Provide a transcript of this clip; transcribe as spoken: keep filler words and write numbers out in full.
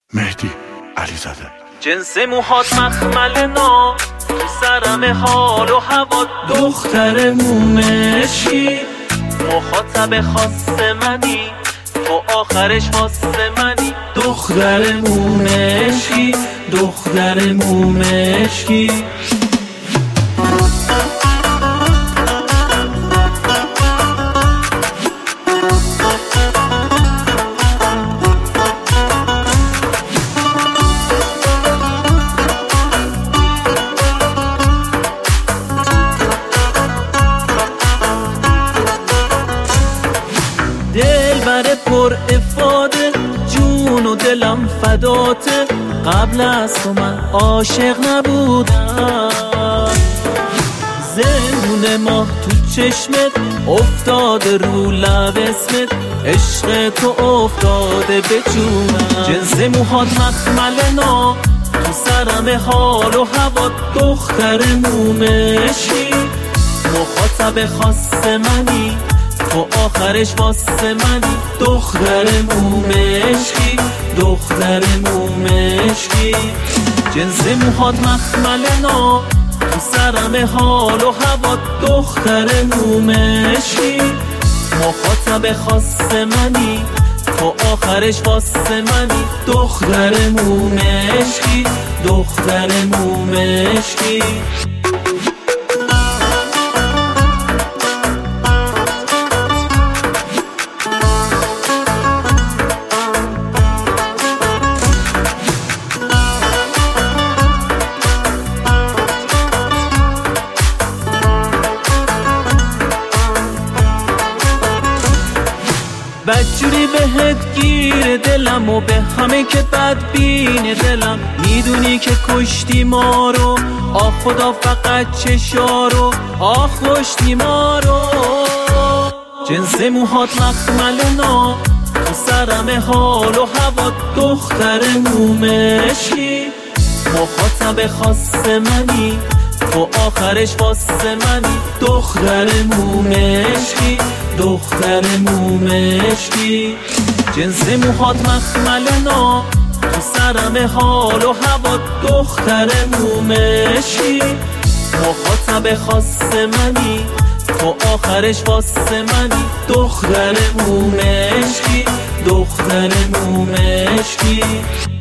مهدی علیزاده. جنس موهات مخمل نا تو سرم حال و هوا، دختر مومشی مخاطب خاص منی، تو آخرش واسه منی. دختر مومشی دختر مومشی دلبر پر افاده، جون و دلم فداته. قبل از تو من عاشق نبودم، زندون ماه تو چشمت افتاده رو لب اسمت، عشق تو افتاده به جونم. جنس موهات مخمل نا تو سرم حال و هوا، دختر مومشی مخاطب خاص منی، تو آخرش واسه منی. دختر مومشکی دختر مومشکی جنس موهات مخمل نا تو سرم حال و هوا، دختر مومشکی مخاطب خاص منی، تو آخرش واسه منی. دختر مومشکی دختر مومشکی بدجوری بهت گیر دلم و به همه که بدبین دلم. میدونی که کشتی ما رو، آه خدا فقط چشارو، آه کشتی ما رو. جنس موهات مخمل نا تو سرم حال و هوا، دختر مومشی مخاطب خاص منی، تو آخرش واسه منی. دختر مومشکی دختر مومشکی جنس موهات مخمل نا تو سرم حال و هوا، دختر مومشکی مخاطب خاص منی، تو آخرش واسه منی. دختر مومشکی دختر مومشکی